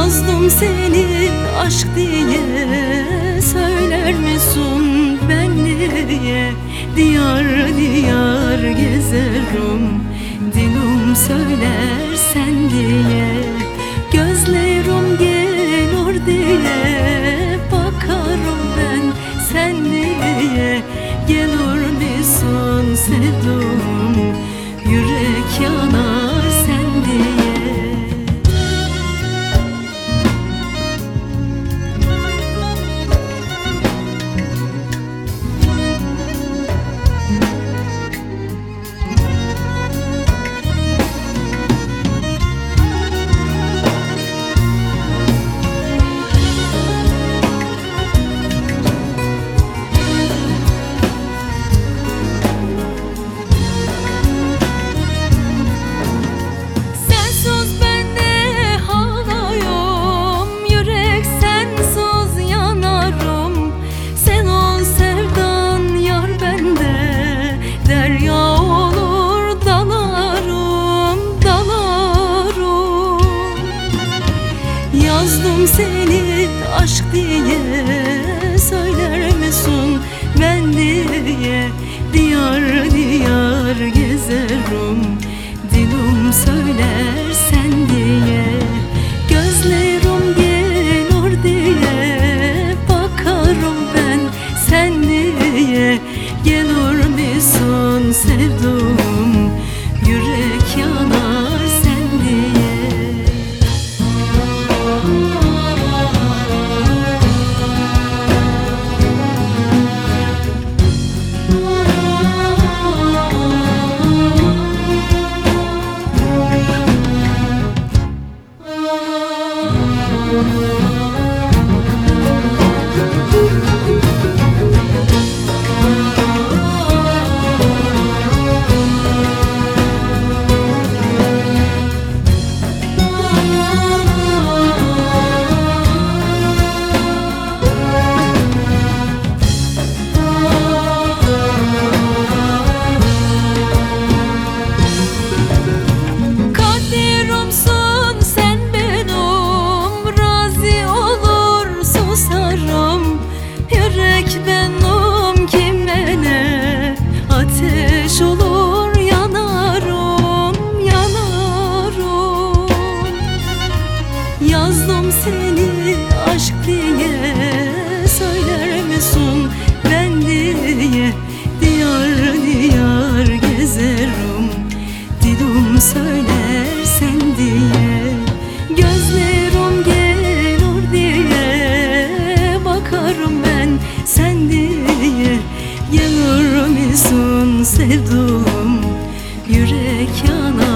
Yazdım seni aşk diye, söyler misin ben niye? Diyar diyar gezerim, dilim söyler sen diye. Gözlerim gelir diye, bakarım ben sen diye. Gelir misin sevdum, yürek yanar sen diye. Yazdım seni aşk diye, söyler misin ben diye? Diyar diyar gezerim, dilim söyler sen diye. Gözlerim gelir diye, bakarım ben sen diye. Gelir misin sevdum, yürek yanar sen diye. Benim kimene ateş olur, yanarım, yanarım. Yazdım seni aşk diye, söyler misin ben diye? Diyar diyar gezerim, dilim söyler sen diye. Gözlerim gelir diye, bakarım ben sen diye. Yanır mısın sevdum, yürek yanar